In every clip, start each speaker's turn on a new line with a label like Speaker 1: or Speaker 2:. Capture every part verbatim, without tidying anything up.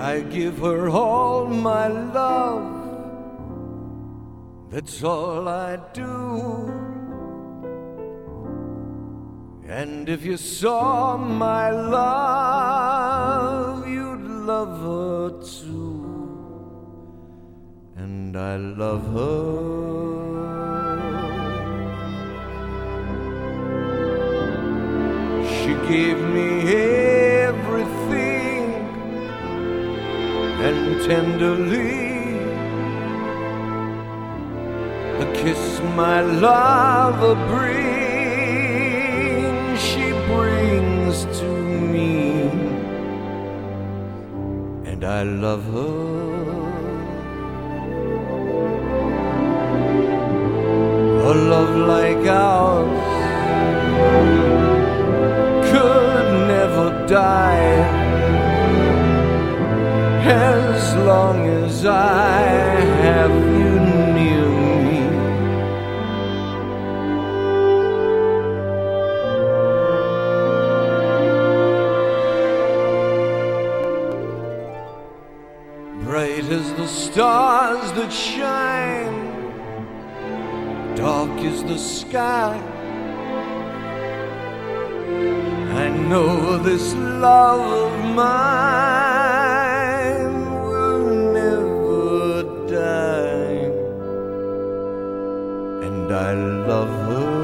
Speaker 1: I give her all my love, that's all I do. And if you saw my love, you'd love her too. And I love her. She gave me everything, and tenderly the kiss my lover brings, she brings to me, and I love her. A love like ours could never die, as long as I have you near me. Bright as the stars that shine, dark is the sky. I know this love of mine will never die, and I love her.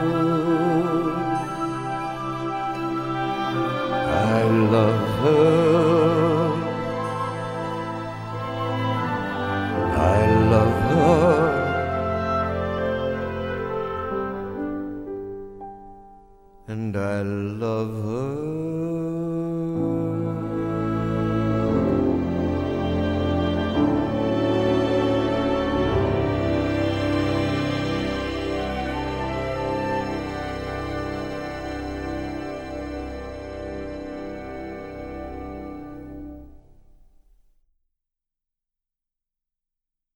Speaker 1: I love her. I love her. And I love her.